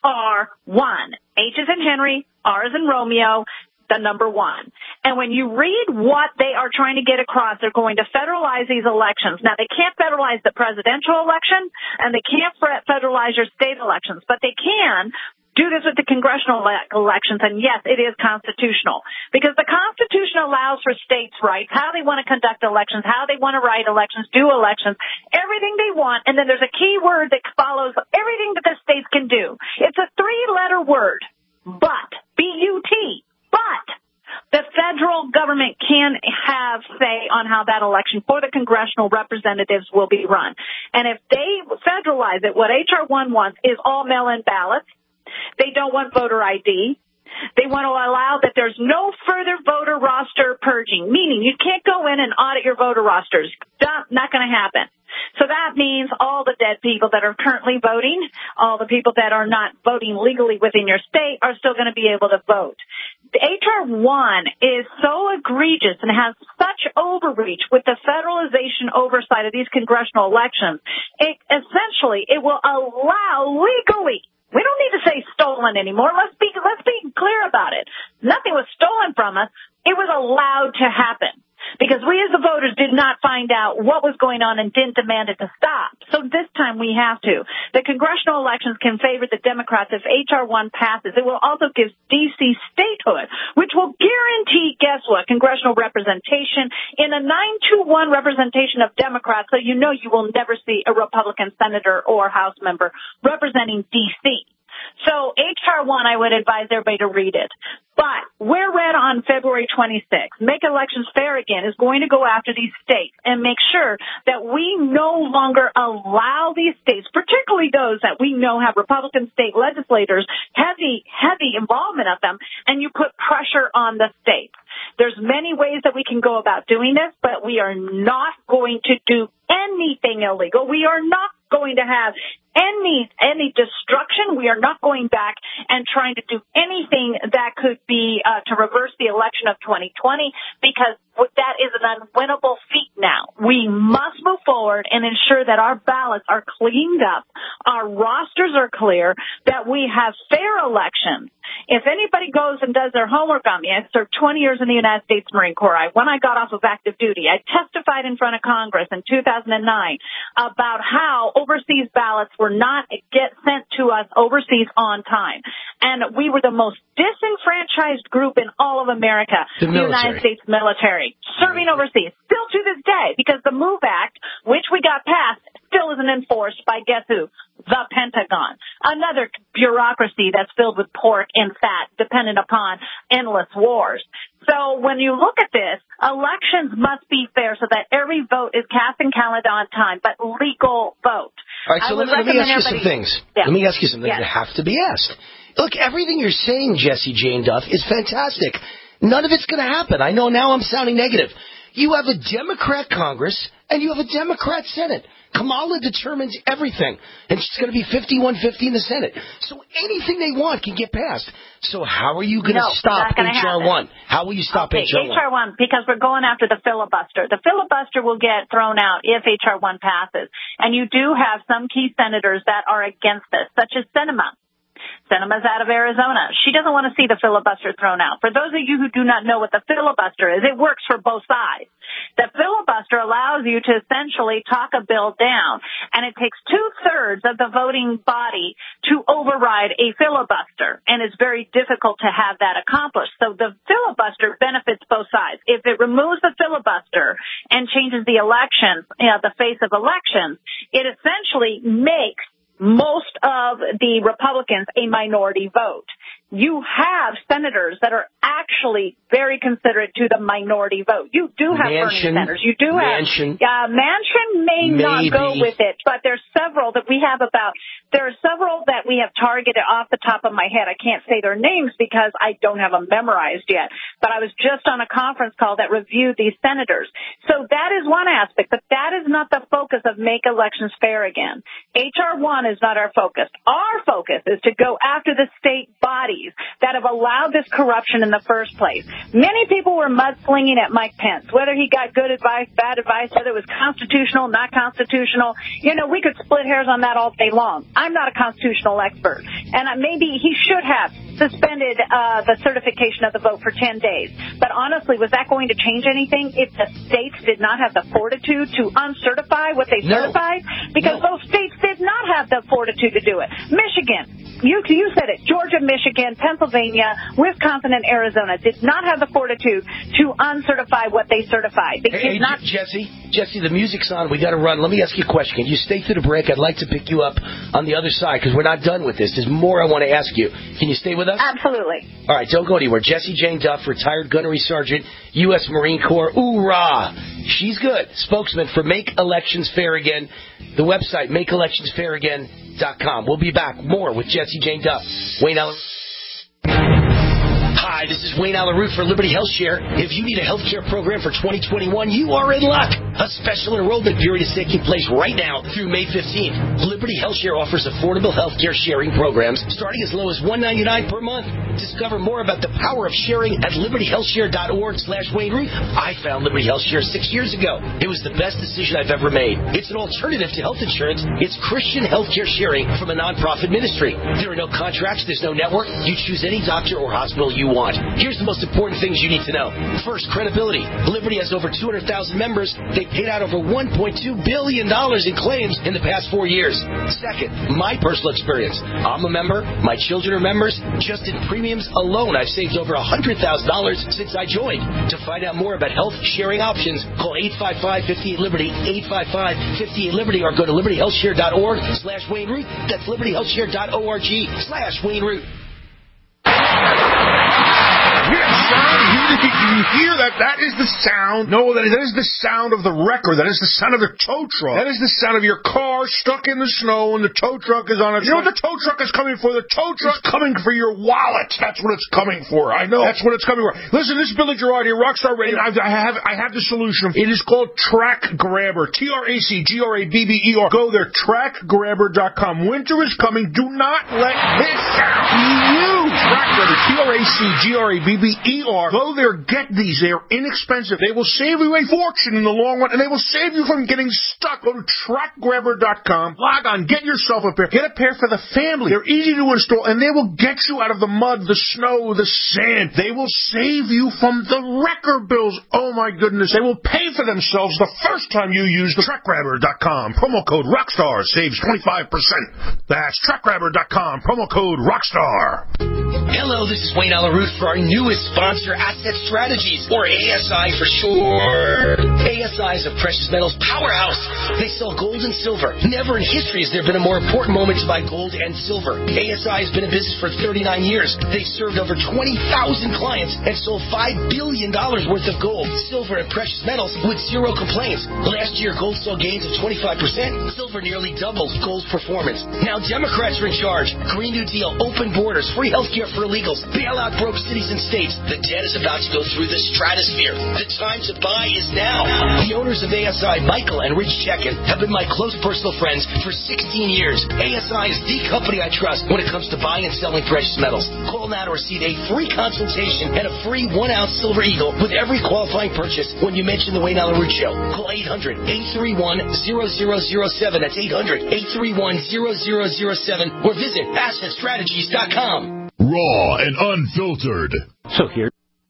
Speaker 19: R one. H is in Henry, R is in Romeo, the number one. And when you read what they are trying to get across, they're going to federalize these elections. Now, they can't federalize the presidential election, and they can't federalize your state elections, but they can do this with the congressional elections, and yes, it is constitutional, because the Constitution allows for states' rights, how they want to conduct elections, how they want to write elections, do elections, everything they want, and then there's a key word that follows everything that the states can do. It's a three-letter word, but, B U T. But the federal government can have say on how that election for the congressional representatives will be run. And if they federalize it, what H R one wants is all mail-in ballots. They don't want voter I D. They want to allow that there's no further voter roster purging, meaning you can't go in and audit your voter rosters. Not going to happen. So that means all the dead people that are currently voting, all the people that are not voting legally within your state are still going to be able to vote. The H R one is so egregious and has such overreach with the federalization oversight of these congressional elections. It essentially, it will allow legally, we don't need to say stolen anymore. Let's be, let's be clear about it. Nothing was stolen from us. It was allowed to happen. Because we as the voters did not find out what was going on and didn't demand it to stop. So this time we have to. The congressional elections can favor the Democrats if H R one passes. It will also give D C statehood, which will guarantee, guess what, congressional representation in a nine to one representation of Democrats, so you know you will never see a Republican senator or House member representing D C. So H R one, I would advise everybody to read it. But we're read on February twenty-sixth. Make Elections Fair Again is going to go after these states and make sure that we no longer allow these states, particularly those that we know have Republican state legislators, heavy, heavy involvement of them, and you put pressure on the states. There's many ways that we can go about doing this, but we are not going to do anything illegal. We are not going to have any any destruction. We are not going back and trying to do anything that could be uh, to reverse the election of twenty twenty, because that is an unwinnable feat now. We must move forward and ensure that our ballots are cleaned up, our rosters are clear, that we have fair elections. If anybody goes and does their homework on me, I served twenty years in the United States Marine Corps. I, when I got off of active duty, I testified in front of Congress in two thousand nine about how overseas ballots were not get sent to us overseas on time. And we were the most disenfranchised group in all of America, the, the United States military, serving overseas, still to this day, because the MOVE Act, which we got passed, still isn't enforced by guess who? The Pentagon. Another bureaucracy that's filled with pork and fat, dependent upon endless wars. So when you look at this, elections must be fair so that every vote is cast and counted on time, but legal vote.
Speaker 3: All right, so let me, let me ask you some things.
Speaker 19: Yeah.
Speaker 3: Let me ask you something
Speaker 19: yeah.
Speaker 3: that have to be asked. Look, everything you're saying, Jesse Jane Duff, is fantastic. None of it's going to happen. I know now I'm sounding negative. You have a Democrat Congress, and you have a Democrat Senate. Kamala determines everything, and she's going to be fifty-one fifty in the Senate. So anything they want can get passed. So how are you going to
Speaker 19: no,
Speaker 3: stop H R one? How will you stop
Speaker 19: okay,
Speaker 3: H R one?
Speaker 19: H R one, because we're going after the filibuster. The filibuster will get thrown out if H R one passes. And you do have some key senators that are against this, such as Sinema. Sinema's out of Arizona. She doesn't want to see the filibuster thrown out. For those of you who do not know what the filibuster is, it works for both sides. The filibuster allows you to essentially talk a bill down, and it takes two-thirds of the voting body to override a filibuster, and it's very difficult to have that accomplished. So the filibuster benefits both sides. If it removes the filibuster and changes the elections, you know, the face of elections, it essentially makes most of the Republicans a minority vote. you have senators that are actually very considerate to the minority vote. You do have
Speaker 3: Manchin,
Speaker 19: Bernie senators. You do have
Speaker 3: Manchin.
Speaker 19: Uh, Manchin may
Speaker 3: Maybe.
Speaker 19: not go with it, but there's several that we have about. There are several that we have targeted off the top of my head. I can't say their names because I don't have them memorized yet. But I was just on a conference call that reviewed these senators. So that is one aspect, but that is not the focus of Make Elections Fair again. H R one is not our focus. Our focus is to go after the state bodies that have allowed this corruption in the first place. Many people were mudslinging at Mike Pence, whether he got good advice, bad advice, whether it was constitutional, not constitutional. You know, we could split hairs on that all day long. I'm not a constitutional expert, and maybe he should have suspended uh, the certification of the vote for ten days. But honestly, was that going to change anything if the states did not have the fortitude to uncertify what they
Speaker 3: No.
Speaker 19: certified? Because
Speaker 3: No.
Speaker 19: those states did not have the fortitude to do it. Michigan, you you said it, Georgia, Michigan, Pennsylvania, Wisconsin, and Arizona did not have the fortitude to uncertify what they certified. They
Speaker 3: Hey,
Speaker 19: did not.
Speaker 3: Jesse, Jesse, the music's on. We got to run. Let me ask you a question. Can you stay through the break? I'd like to pick you up on the other side because we're not done with this. There's more I want to ask you. Can you stay with us?
Speaker 19: Absolutely.
Speaker 3: All right, don't go anywhere. Jessie Jane Duff, retired gunnery sergeant, U S Marine Corps. Ooh-rah! She's good. Spokesman for Make Elections Fair Again. The website, make elections fair again dot com. We'll be back. More with Jessie Jane Duff. Wayne Allen. Hi, this is Wayne Allen for Liberty Health Share. If you need a health care program for twenty twenty-one, you are in luck. A special enrollment period is taking place right now through May fifteenth. Liberty Health Share offers affordable health care sharing programs starting as low as one hundred ninety-nine dollars per month. Discover more about the power of sharing at liberty health share dot org slash Wayne Root. I found Liberty Health Share six years ago. It was the best decision I've ever made. It's an alternative to health insurance. It's Christian health care sharing from a nonprofit ministry. There are no contracts. There's no network. You choose any doctor or hospital you want. Here's the most important things you need to know. First, credibility. Liberty has over two hundred thousand members. They paid out over one point two billion dollars in claims in the past four years. Second, my personal experience. I'm a member. My children are members. Just in premiums alone, I've saved over one hundred thousand dollars since I joined. To find out more about health sharing options, call eight five five, five eight, Liberty, eight five five, five eight, Liberty, or go to liberty health share dot org slash Wayne Root. That's liberty health share dot org slash Wayne Root.
Speaker 20: Yes, son. Did you hear that? That is the sound. No, that is, that is the sound of the wrecker. That is the sound of the tow truck. That is the sound of your car stuck in the snow and the tow truck is on it. You know what the tow truck is coming for? The tow truck is coming for your wallet. That's what it's coming for. I know. That's what it's coming for. Listen, this is Billy Gerard here, Rockstar Radio. I, I have I have the solution. It is called Track Grabber. T R A C G R A B B E R. Go there, track grabber dot com. Winter is coming. Do not let this sound be you. Track Grabber. T R A C G R A B B E R. Go there, get these. They are inexpensive. They will save you a fortune in the long run, and they will save you from getting stuck. Go to track grabber dot com. Log on. Get yourself a pair. Get a pair for the family. They're easy to install, and they will get you out of the mud, the snow, the sand. They will save you from the wrecker bills. Oh, my goodness. They will pay for themselves the first time you use the track grabber dot com. Promo code ROCKSTAR saves twenty-five percent. That's track grabber dot com. Promo code ROCKSTAR.
Speaker 3: Hello, this is Wayne Allen for our newest sponsor, Asset Strategies, or A S I for short. A S I is a precious metals powerhouse. They sell gold and silver. Never in history has there been a more important moment to buy gold and silver. A S I has been in business for thirty-nine years. They've served over twenty thousand clients and sold five billion dollars worth of gold, silver, and precious metals with zero complaints. Last year, gold saw gains of twenty-five percent. Silver nearly doubled gold's performance. Now Democrats are in charge. Green New Deal, open borders, free health care for illegals, bailout broke cities and states. The debt is about to go through the stratosphere. The time to buy is now. The owners of A S I, Michael and Rich Checkin, have been my close personal friends for sixteen years. A S I is the company I trust when it comes to buying and selling precious metals. Call now to receive a free consultation and a free one-ounce Silver Eagle with every qualifying purchase when you mention the Wayne Allen Root Show. Call eight hundred, eight three one, zero zero zero seven. That's eight hundred, eight three one, zero zero zero seven. Or visit asset strategies dot com.
Speaker 2: Raw and unfiltered.
Speaker 3: So here.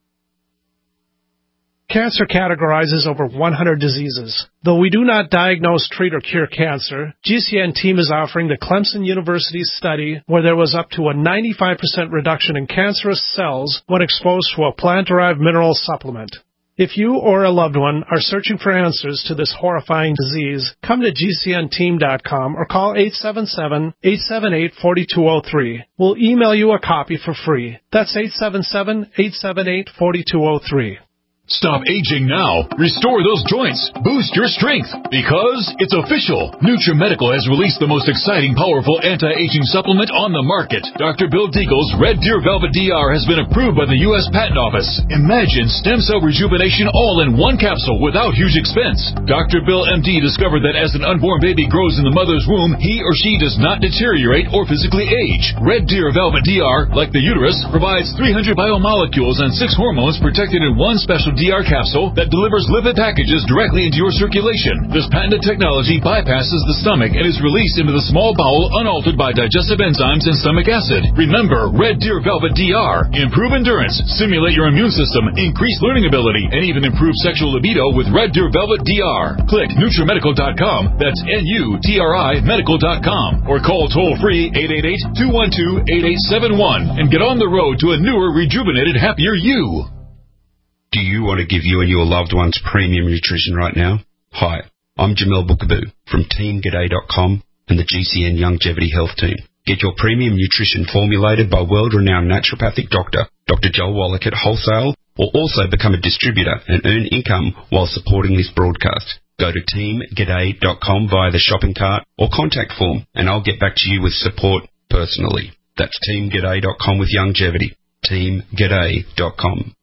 Speaker 8: Cancer categorizes over one hundred diseases. Though we do not diagnose, treat, or cure cancer, G C N team is offering the Clemson University study where there was up to a ninety-five percent reduction in cancerous cells when exposed to a plant-derived mineral supplement. If you or a loved one are searching for answers to this horrifying disease, come to G C N team dot com or call eight seven seven, eight seven eight, four two zero three. We'll email you a copy for free. That's eight seven seven, eight seven eight, four two zero three.
Speaker 2: Stop aging now. Restore those joints. Boost your strength. Because it's official. NutriMedical has released the most exciting, powerful anti-aging supplement on the market. Doctor Bill Deagle's Red Deer Velvet D R has been approved by the U S Patent Office. Imagine stem cell rejuvenation all in one capsule without huge expense. Doctor Bill M D discovered that as an unborn baby grows in the mother's womb, he or she does not deteriorate or physically age. Red Deer Velvet D R, like the uterus, provides three hundred biomolecules and six hormones protected in one special D R capsule that delivers lipid packages directly into your circulation. This patented technology bypasses the stomach and is released into the small bowel unaltered by digestive enzymes and stomach acid. Remember, Red Deer Velvet D R. Improve endurance, stimulate your immune system, increase learning ability, and even improve sexual libido with Red Deer Velvet D R. Click NutriMedical dot com, that's N U T R I medical dot com, or call toll-free eight eight eight, two one two, eight eight seven one and get on the road to a newer, rejuvenated, happier you.
Speaker 21: Do you want to give you and your loved ones premium nutrition right now? Hi, I'm Jamel Bookaboo from Team G'day dot com and the G C N Longevity Health Team. Get your premium nutrition formulated by world-renowned naturopathic doctor, Doctor Joel Wallach at wholesale, or also become a distributor and earn income while supporting this broadcast. Go to Team G'day dot com via the shopping cart or contact form, and I'll get back to you with support personally. That's Team G'day dot com with longevity. Team G'day dot com.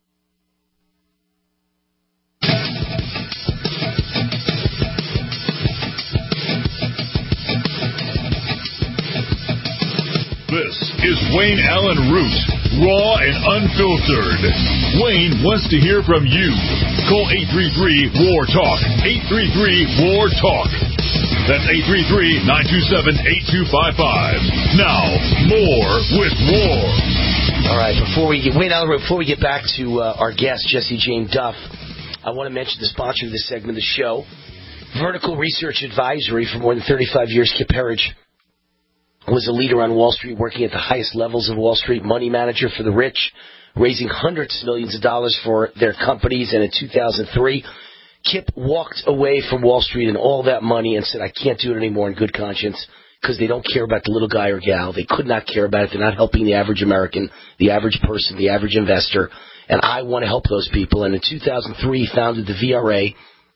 Speaker 2: This is Wayne Allen Root, raw and unfiltered. Wayne wants to hear from you. Call eight three three, W A R, TALK. eight three three, W A R, TALK. That's eight three three, nine two seven, eight two five five. Now, more with W A R.
Speaker 3: All right, before we get, Wayne Allen Root, before we get back to uh, our guest, Jessie Jane Duff, I want to mention the sponsor of this segment of the show, Vertical Research Advisory. For more than thirty-five years, Kip Herridge was a leader on Wall Street, working at the highest levels of Wall Street, money manager for the rich, raising hundreds of millions of dollars for their companies. And in two thousand three, Kip walked away from Wall Street and all that money and said, I can't do it anymore in good conscience, because they don't care about the little guy or gal. They could not care about it. They're not helping the average American, the average person, the average investor. And I want to help those people. And in two thousand three, he founded the V R A,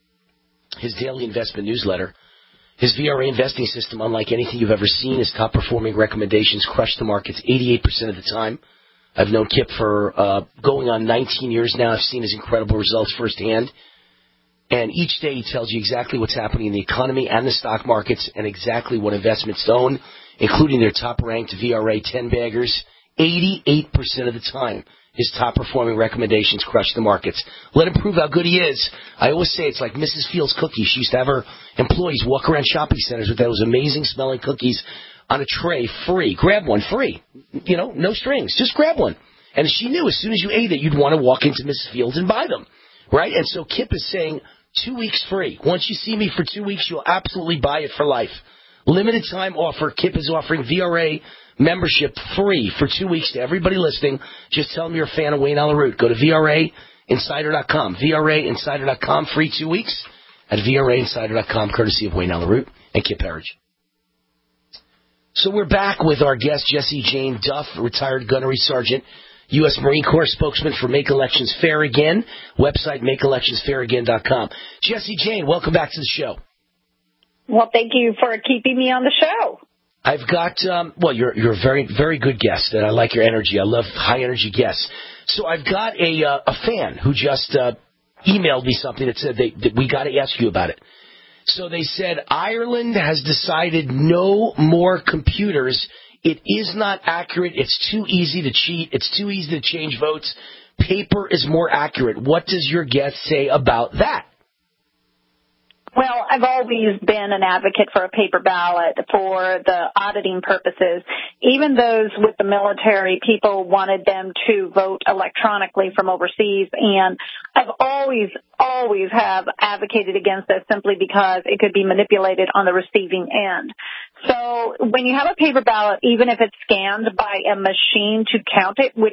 Speaker 3: his daily investment newsletter. His V R A investing system, unlike anything you've ever seen, his top-performing recommendations crush the markets eighty-eight percent of the time. I've known Kip for uh, going on nineteen years now. I've seen his incredible results firsthand. And each day he tells you exactly what's happening in the economy and the stock markets and exactly what investments to own, including their top-ranked V R A ten-baggers. eighty-eight percent of the time, his top-performing recommendations crush the markets. Let him prove how good he is. I always say it's like Missus Fields cookies. She used to have her employees walk around shopping centers with those amazing-smelling cookies on a tray, free. Grab one, free. You know, no strings. Just grab one. And she knew as soon as you ate it, you'd want to walk into Missus Fields and buy them, right? And so Kip is saying two weeks free. Once you see me for two weeks, you'll absolutely buy it for life. Limited time offer. Kip is offering V R A membership free for two weeks to everybody listening. Just tell them you're a fan of Wayne Allen Root. Go to V R A insider dot com. V R A insider dot com, free two weeks at V R A insider dot com, courtesy of Wayne Allen Root and Kip Herridge. So we're back with our guest, Jessie Jane Duff, retired gunnery sergeant, U S Marine Corps spokesman for Make Elections Fair Again. Website, make elections fair again dot com. Jessie Jane, welcome back to the show.
Speaker 19: Well, thank you for keeping me on the show.
Speaker 3: I've got, um, well, you're you're a very, very good guest, and I like your energy. I love high-energy guests. So I've got a uh, a fan who just uh, emailed me something that said they, that we got to ask you about it. So they said, Ireland has decided no more computers. It is not accurate. It's too easy to cheat. It's too easy to change votes. Paper is more accurate. What does your guest say about that?
Speaker 19: Well, I've always been an advocate for a paper ballot for the auditing purposes. Even those with the military, people wanted them to vote electronically from overseas, and I've always, always have advocated against this simply because it could be manipulated on the receiving end. So when you have a paper ballot, even if it's scanned by a machine to count it, which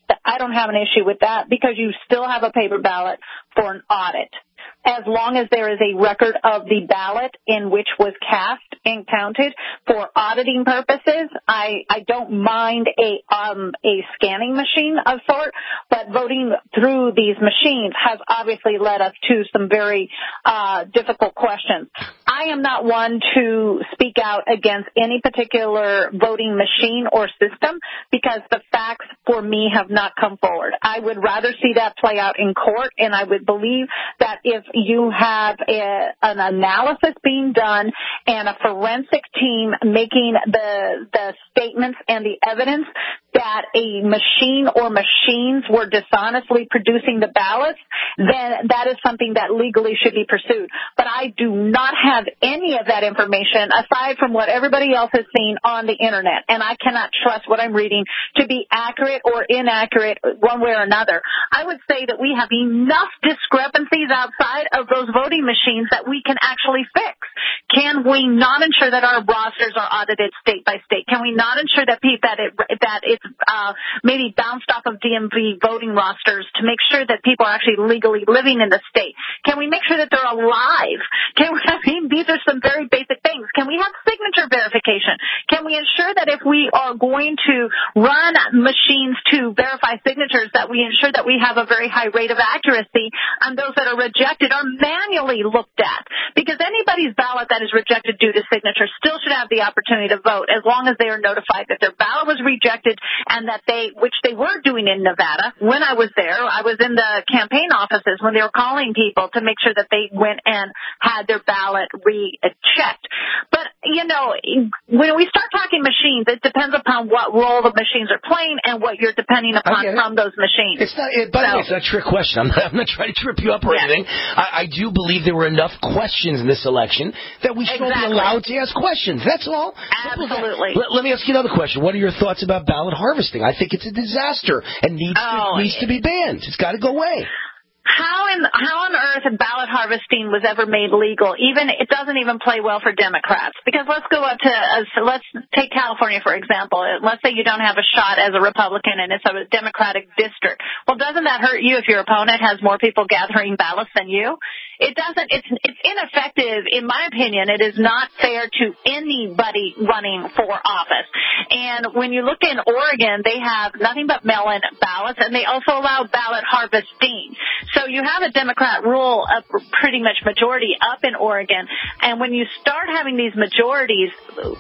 Speaker 19: I don't have an issue with that because you still have a paper ballot for an audit. As long as there is a record of the ballot in which was cast and counted for auditing purposes, I, I don't mind a um, a scanning machine of sort, but voting through these machines has obviously led us to some very uh, difficult questions. I am not one to speak out against any particular voting machine or system because the facts for me have not come forward. I would rather see that play out in court, and I would believe that if you have a, an analysis being done and a forensic team making the the statements and the evidence that a machine or machines were dishonestly producing the ballots, then that is something that legally should be pursued. But I do not have any of that information aside from what everybody else has seen on the Internet, and I cannot trust what I'm reading to be accurate or inaccurate one way or another. I would say that we have enough discrepancies outside of those voting machines that we can actually fix. Can we not ensure that our rosters are audited state by state? Can we not ensure that people, that it that it's uh, maybe bounced off of D M V voting rosters to make sure that people are actually legally living in the state? Can we make sure that they're alive? Can we? I mean, these are some very basic things. Can we have signature verification? Can we ensure that if we are going to run machines to verify signatures, that we ensure that we have a very high rate of accuracy, and those that are rejected are manually looked at? Because anybody's ballot that is rejected due to signature still should have the opportunity to vote as long as they are notified that their ballot was rejected and that they, which they were doing in Nevada. When I was there, I was in the campaign offices when they were calling people to make sure that they went and had their ballot rechecked. But, you know, when we start talking machines, it depends upon what role the machines are playing and what you're depending upon from those machines.
Speaker 3: It's not, it, by the
Speaker 19: so,
Speaker 3: way, it's not a trick question. I'm not, I'm not trying to trip you up or
Speaker 19: yeah.
Speaker 3: anything. I, I do believe there were enough questions in this election that we should
Speaker 19: exactly.
Speaker 3: be allowed to ask questions. That's all.
Speaker 19: Absolutely.
Speaker 3: Let, let me ask you another question. What are your thoughts about ballot harvesting? I think it's a disaster and needs,
Speaker 19: oh,
Speaker 3: to, needs to be banned. It's got to go away.
Speaker 19: How in how on earth ballot harvesting was ever made legal? Even it doesn't even play well for Democrats. Because let's go up to uh, so let's take California for example. Let's say you don't have a shot as a Republican and it's a Democratic district. Well, doesn't that hurt you if your opponent has more people gathering ballots than you? It doesn't. It's it's ineffective, in my opinion. It is not fair to anybody running for office. And when you look in Oregon, they have nothing but mail-in ballots, and they also allow ballot harvesting. So you have a Democrat rule, a pretty much majority up in Oregon. And when you start having these majorities,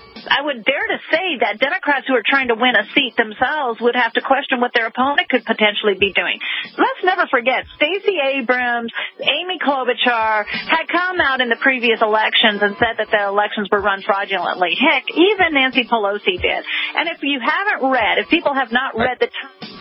Speaker 19: I would dare to say that Democrats who are trying to win a seat themselves would have to question what their opponent could potentially be doing. Let's never forget, Stacey Abrams, Amy Klobuchar had come out in the previous elections and said that the elections were run fraudulently. Heck, even Nancy Pelosi did. And if you haven't read, if people have not read the...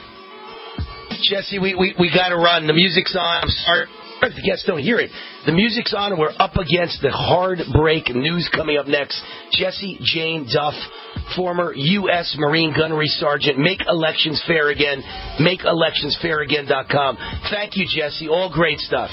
Speaker 3: Jesse, we, we, we got to run. The music's on. I'm sorry if the guests don't hear it. The music's on, and we're up against the hard break news coming up next. Jesse Jane Duff, former U S Marine Gunnery Sergeant. Make elections fair again. make elections fair again dot com. Thank you, Jesse. All great stuff.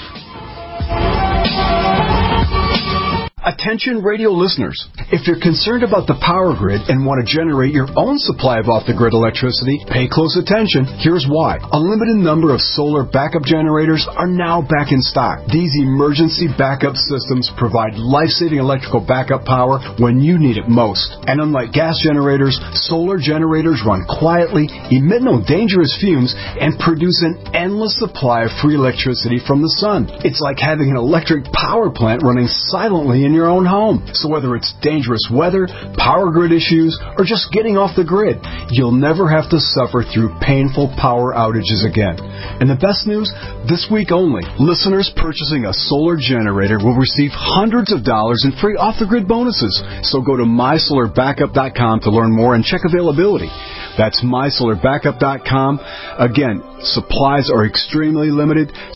Speaker 1: Attention radio listeners, if you're concerned about the power grid and want to generate your own supply of off-the-grid electricity, pay close attention. Here's why. A limited number of solar backup generators are now back in stock. These emergency backup systems provide life-saving electrical backup power when you need it most. And unlike gas generators, solar generators run quietly, emit no dangerous fumes, and produce an endless supply of free electricity from the sun. It's like having an electric power plant running silently in your own home. So whether it's dangerous weather, power grid issues, or just getting off the grid, you'll never have to suffer through painful power outages again. And the best news, this week only, listeners purchasing a solar generator will receive hundreds of dollars in free off-the-grid bonuses. So go to my solar backup dot com to learn more and check availability. That's my solar backup dot com. Again, supplies are extremely limited.